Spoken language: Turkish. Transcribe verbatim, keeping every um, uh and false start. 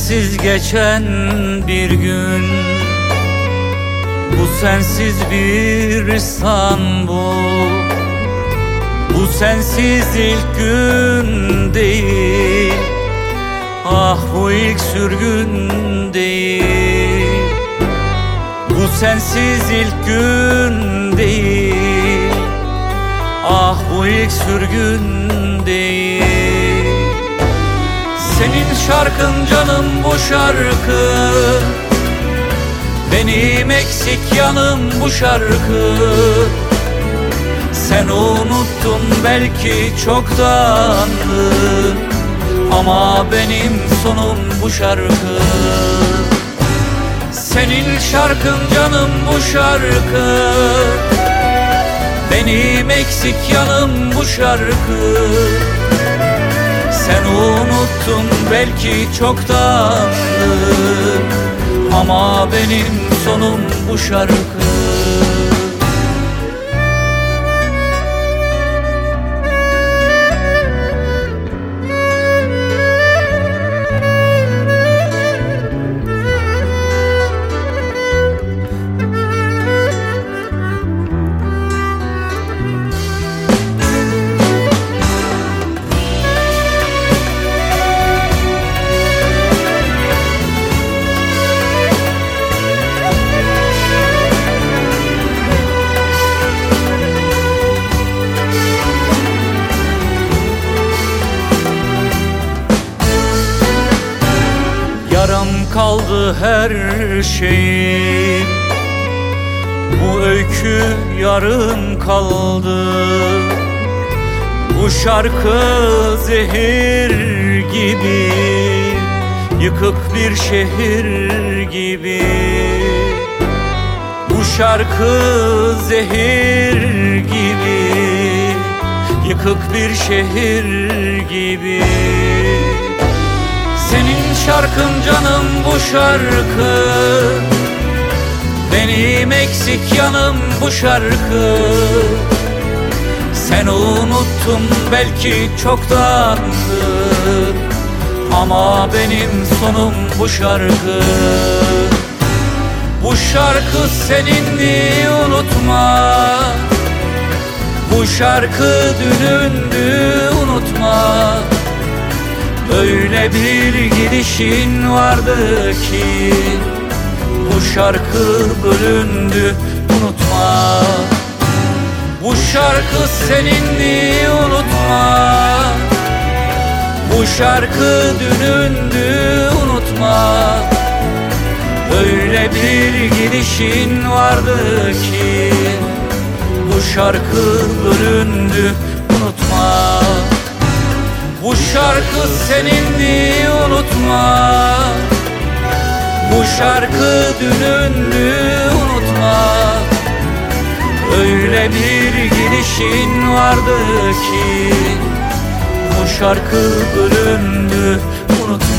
sensiz geçen bir gün, bu sensiz bir İstanbul, bu sensiz ilk gün değil, ah bu ilk sürgün değil. Bu sensiz ilk gün değil, ah bu ilk sürgün değil. Senin şarkın canım bu şarkı, benim eksik yanım bu şarkı. Sen unuttun belki çoktandı, ama benim sonum bu şarkı. Senin şarkın canım bu şarkı, benim eksik yanım bu şarkı. Sen unuttun belki çoktandı, ama benim sonum bu şarkı. Yaram kaldı her şeyim, bu öykü yarım kaldı. Bu şarkı zehir gibi, yıkık bir şehir gibi. Bu şarkı zehir gibi, yıkık bir şehir gibi. Senin şarkın canım bu şarkı, benim eksik yanım bu şarkı. Sen unuttun belki çoktandı, ama benim sonum bu şarkı. Bu şarkı senindi unutma, bu şarkı dünündü unutma. Öyle bir gidişin vardı ki, bu şarkı bölündü unutma. Bu şarkı senindi unutma, bu şarkı dünündü unutma. Öyle bir gidişin vardı ki, bu şarkı bölündü unutma. Bu şarkı senindi unutma, bu şarkı dünündü unutma. Öyle bir gidişin vardı ki, bu şarkı bölündü unutma.